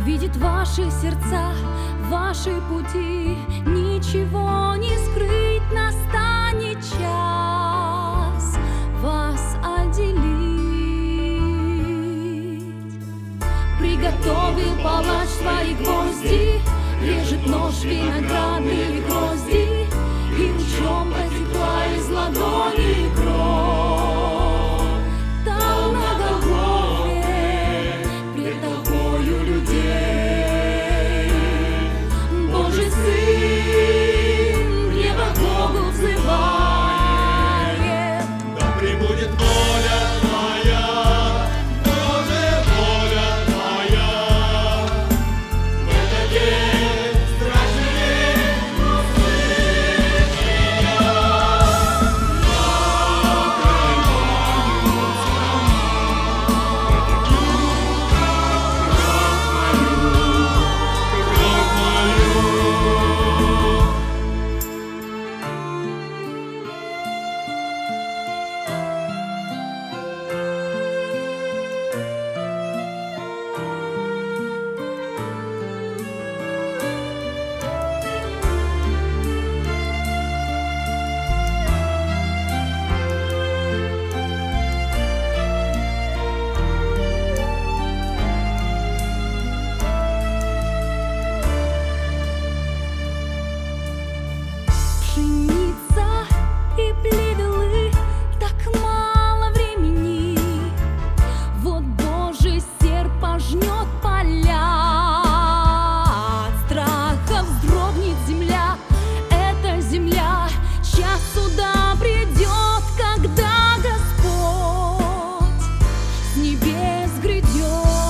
видит ваши сердца, ваши пути, ничего не скрыть, настанет час вас отделить. Приготовил палач свои гвозди, режет нож виноградные грозди, и лучом потекла из ладони кровь. Там на Голгофе пред толпою людей Божий Сын в небо Богу взывает. Да пребудет воля Твоя, Боже, воля Твоя. В этот день, страшный день, услышь меня. Пшеница и плевелы, так мало времени. Вот Божий серп пожнет поля. От страха вздрогнет земля. Это земля, час суда придет, когда Господь с небес грядет.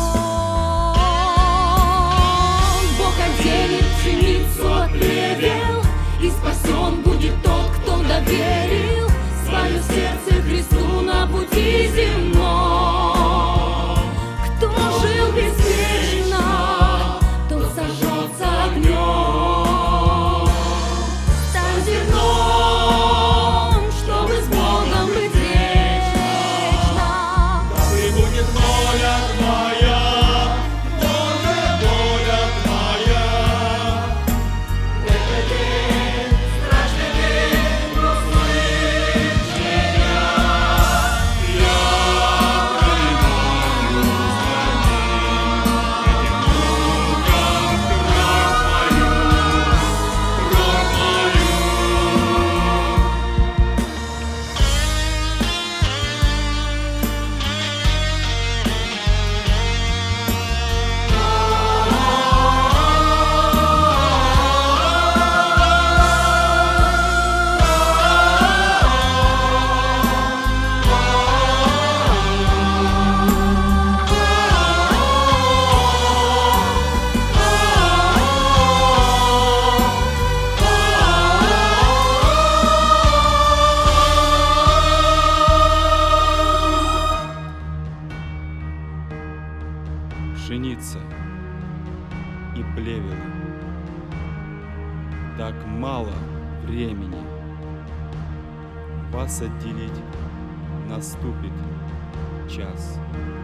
Бог отделит пшеницу от плевел, и спасен будет тот, кто доверил свое сердце Христу на пути земном. Кто жил беспечно, тот сожжется огнем. Стань зерном, чтобы с Богом быть вечно. Да пребудет воля Твоя, Боже, воля Твоя. В этот день, страшный день, услышь меня. Я проливаю этим луком кровь мою, кровь мою. Пшеница и плевелы, так мало времени. Вас отделить наступит час.